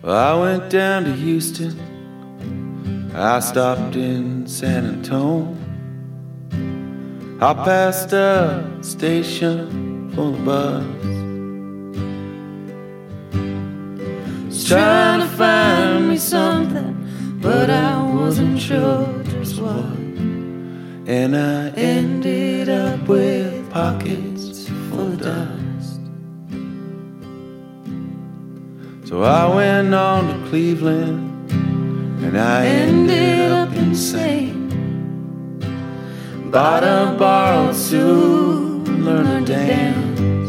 I went down to Houston, I stopped in San Antonio. I passed a station full of buzz, was trying to find me something, but I wasn't sure just what. And I ended up with pockets full of dust. So I went on to Cleveland, and I ended up insane. Bought a borrowed suit, learned to dance.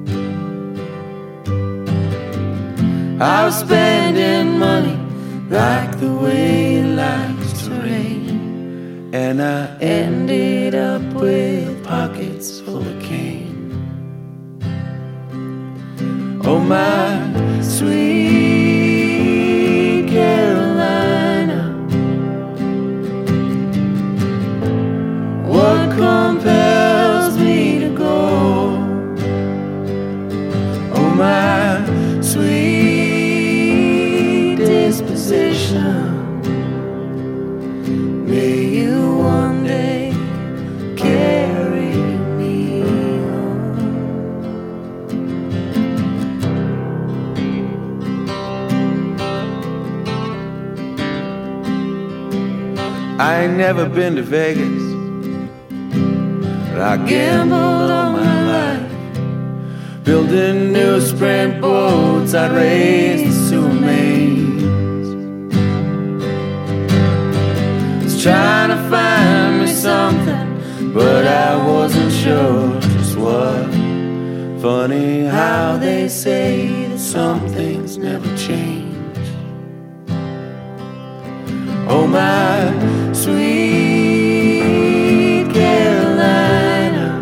I was spending money like the way it likes to rain, and I ended up with pockets full of cane. Oh, my sweet Carolina, what compels me to go? Oh, my sweet disposition, may you one day carry me home. I ain't never been to Vegas, but I gambled all my life, building new sprint boats, I'd race the sewer mains. Was trying to find me something, but I wasn't sure just what. Funny how they say that some things never change. Oh, my sweet Carolina,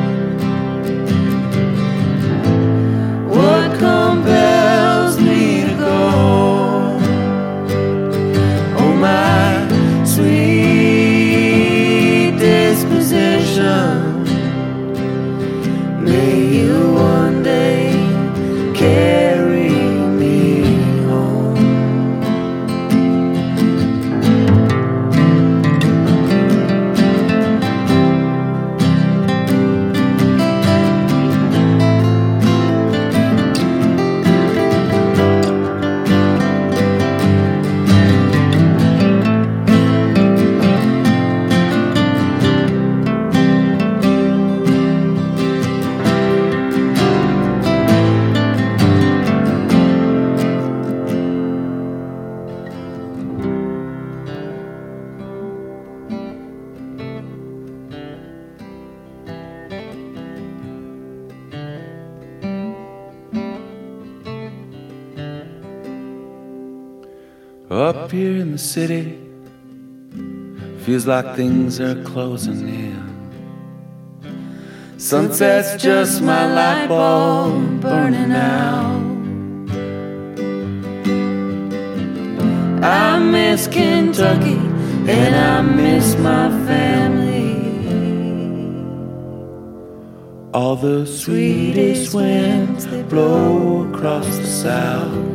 what compels me to go? Oh, my sweet disposition, may you one day carry me home. Up here in the city, feels like things are closing in. Sunset's just my light bulb burning out. I miss Kentucky and I miss my family. All the sweetest winds that blow across the South.